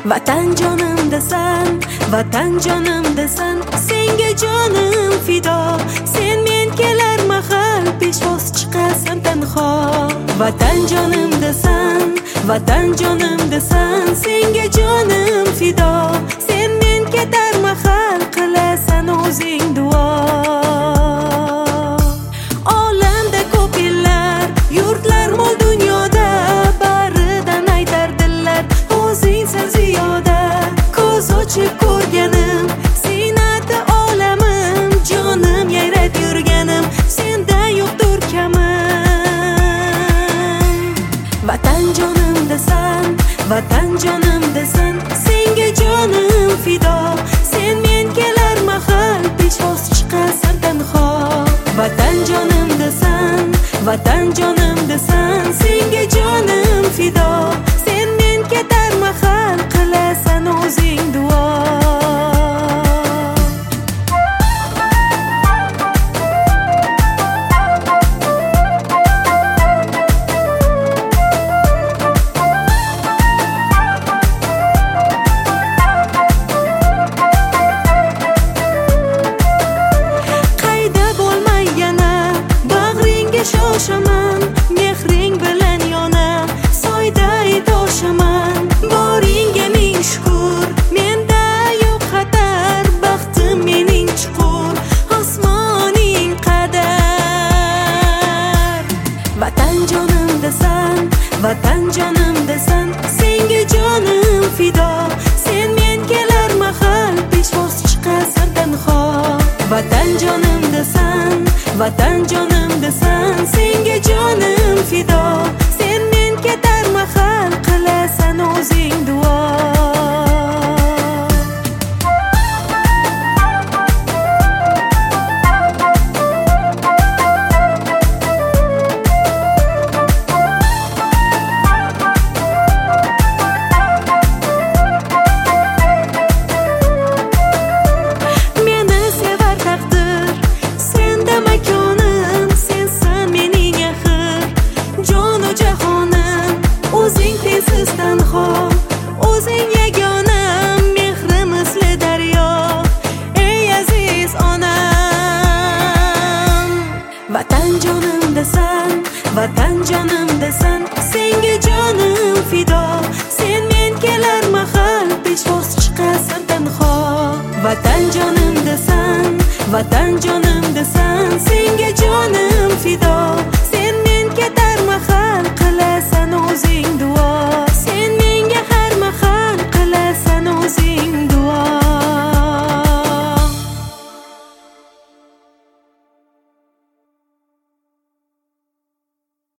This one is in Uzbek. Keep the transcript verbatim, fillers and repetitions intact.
Vatan jonimdasan, vatan jonimdasan, senga jonim fido. Sen men kelar mahal peshvoz chiqasan tanho. Vatan jonimdasan, vatan jonimdasan, senga jonim fido. Sen men ketar mahal qilasan o'zing duo. Olamda ko'p yillar, yurtlar mol dunyoda, baridan aytardilar o'zingsan ziyoda. Ko'z ochib ko'rganim, ziynati olamim, jonim yayrab yurganim, senda yo'qdir kamim. Vatan jonimdasan, vatan jonimdasan, senga jonim fido. Sen men kelar mahal peshvoz chiqasan tanho. Vatan jonimdasan, vatan jonimdasan, senga jonim fido. Sen men ketar mahal qilasan o'zing duo. Shoshaman, mehring bilan yona, soyday toshaman. Boringga ming shukr, menda yo'q xatar, baxtim mening chuqur, osmoning qadar. Vatan jonimdasan, vatan jonimdasan, senga jonim fido. Sen men kelar mahal peshvoz chiqasan tanho. Vatan jonimdasan, vatan jonimdasan, senga jonim fido. Sen men ketar mahal qilasan o'zing duo. Meni sevar taqdir, senda makonim, sensan mening axir, jonu jahonim, o'zing tensiz tanho, o'zing yagonam, mehrim misli daryo, ey aziz onam. Vatan jonimdasan, vatan jonimdasan, senga jonim fido. Sen men kelar mahal peshvoz chiqasan tanho. Vatan jonimdasan, vatan jonimdasan, senga jonim fido.